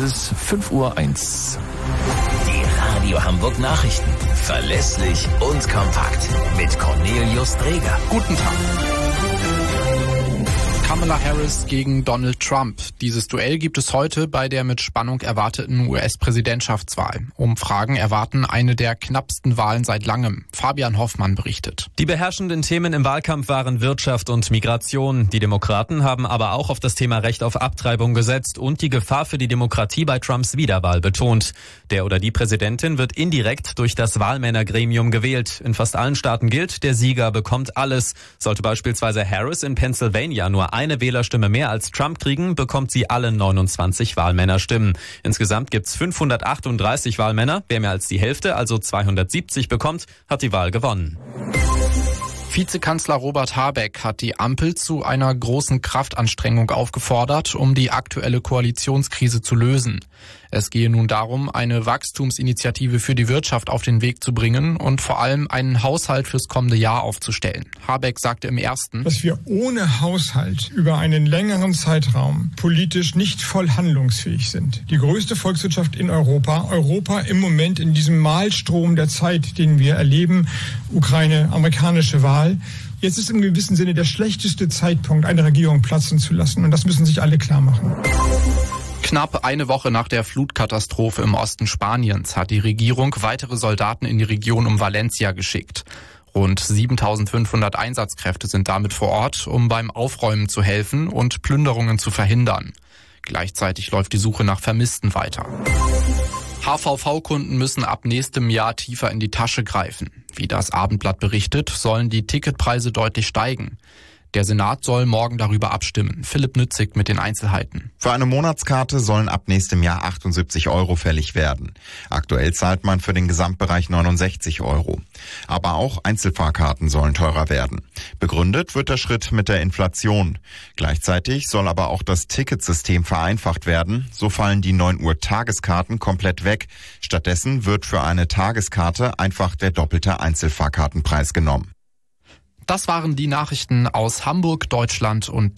ist 5:01 Uhr. Die Radio Hamburg Nachrichten. Verlässlich und kompakt. Mit Cornelius Dreger. Guten Tag. Kamala Harris gegen Donald Trump. Dieses Duell gibt es heute bei der mit Spannung erwarteten US-Präsidentschaftswahl. Umfragen erwarten eine der knappsten Wahlen seit langem. Fabian Hoffmann berichtet. Die beherrschenden Themen im Wahlkampf waren Wirtschaft und Migration. Die Demokraten haben aber auch auf das Thema Recht auf Abtreibung gesetzt und die Gefahr für die Demokratie bei Trumps Wiederwahl betont. Der oder die Präsidentin wird indirekt durch das Wahlmännergremium gewählt. In fast allen Staaten gilt, der Sieger bekommt alles. Sollte beispielsweise Harris in Pennsylvania nur eine Wählerstimme mehr als Trump kriegen, bekommt sie alle 29 Wahlmännerstimmen. Insgesamt gibt's 538 Wahlmänner. Wer mehr als die Hälfte, also 270 bekommt, hat die Wahl gewonnen. Vizekanzler Robert Habeck hat die Ampel zu einer großen Kraftanstrengung aufgefordert, um die aktuelle Koalitionskrise zu lösen. Es gehe nun darum, eine Wachstumsinitiative für die Wirtschaft auf den Weg zu bringen und vor allem einen Haushalt fürs kommende Jahr aufzustellen. Habeck sagte im ersten, dass wir ohne Haushalt über einen längeren Zeitraum politisch nicht voll handlungsfähig sind. Die größte Volkswirtschaft in Europa im Moment in diesem Mahlstrom der Zeit, den wir erleben, Ukraine, amerikanische Wahl. Jetzt ist im gewissen Sinne der schlechteste Zeitpunkt, eine Regierung platzen zu lassen. Und das müssen sich alle klar machen. Knapp eine Woche nach der Flutkatastrophe im Osten Spaniens hat die Regierung weitere Soldaten in die Region um Valencia geschickt. Rund 7.500 Einsatzkräfte sind damit vor Ort, um beim Aufräumen zu helfen und Plünderungen zu verhindern. Gleichzeitig läuft die Suche nach Vermissten weiter. HVV-Kunden müssen ab nächstem Jahr tiefer in die Tasche greifen. Wie das Abendblatt berichtet, sollen die Ticketpreise deutlich steigen. Der Senat soll morgen darüber abstimmen. Philipp Nützig mit den Einzelheiten. Für eine Monatskarte sollen ab nächstem Jahr 78 € fällig werden. Aktuell zahlt man für den Gesamtbereich 69 €. Aber auch Einzelfahrkarten sollen teurer werden. Begründet wird der Schritt mit der Inflation. Gleichzeitig soll aber auch das Ticketsystem vereinfacht werden. So fallen die 9 Uhr Tageskarten komplett weg. Stattdessen wird für eine Tageskarte einfach der doppelte Einzelfahrkartenpreis genommen. Das waren die Nachrichten aus Hamburg, Deutschland und